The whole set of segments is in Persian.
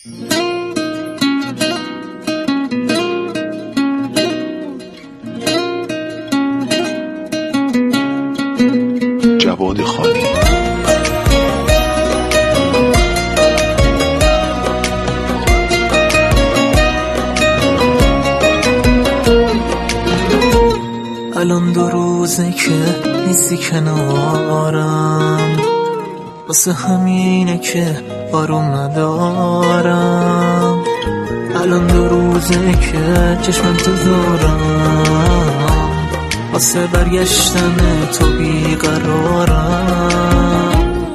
جواد خانی. الان 2 روزه که نیستی کنارم، واسه همینه که آروم ندارم. الان 2 روزه که چشمم تو زارم، واسه برگشتن تو بیقرارم.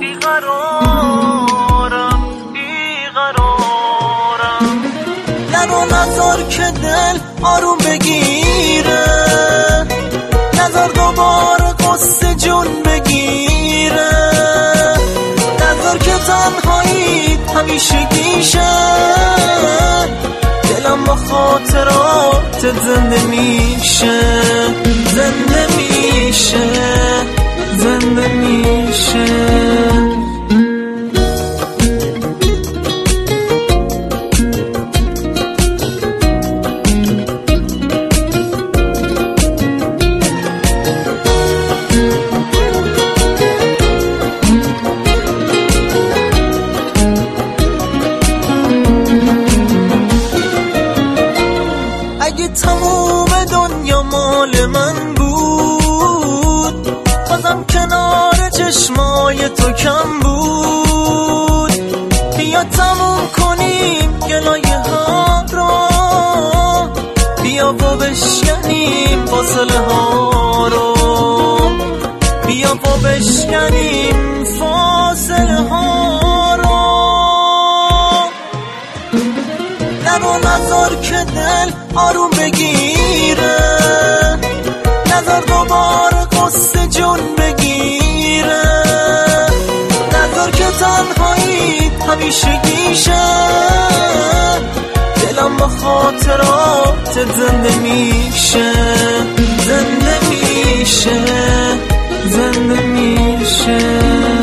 نرو نذار که دل آروم بگیره، نذار دوباره قصه جون بگیره، نذار که تنهایی همیشه گیشه. دلم با خاطرات زنده میشه، زنده میشه، زنده میشه. اگه تموم دنیا مال من بود، بازم کنار چشمای تو کم بود. بیا تموم کنیم گلایه ها رو، بیا با بشکنیم فاصله ها رو، بیا با بشکنیم فاصله ها رو. نرو نذار که دل آروم بگیره، نذار دوباره قصه جون بگیره، نذار که تنهایی همیشه گیشه. دلم با خاطرات زنده میشه، زنده میشه، زنده میشه.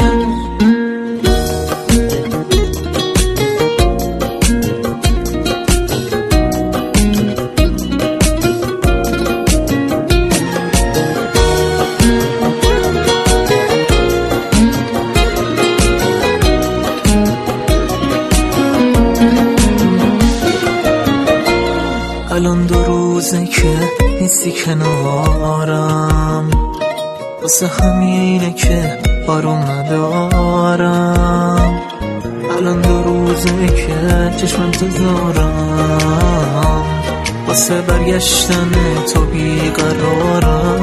الان 2 روزه که نیستی کنارم، واسه همینه که آروم ندارم. الان 2 روزه که چشمم تو زارم، واسه برگشتن تو بیقرارم.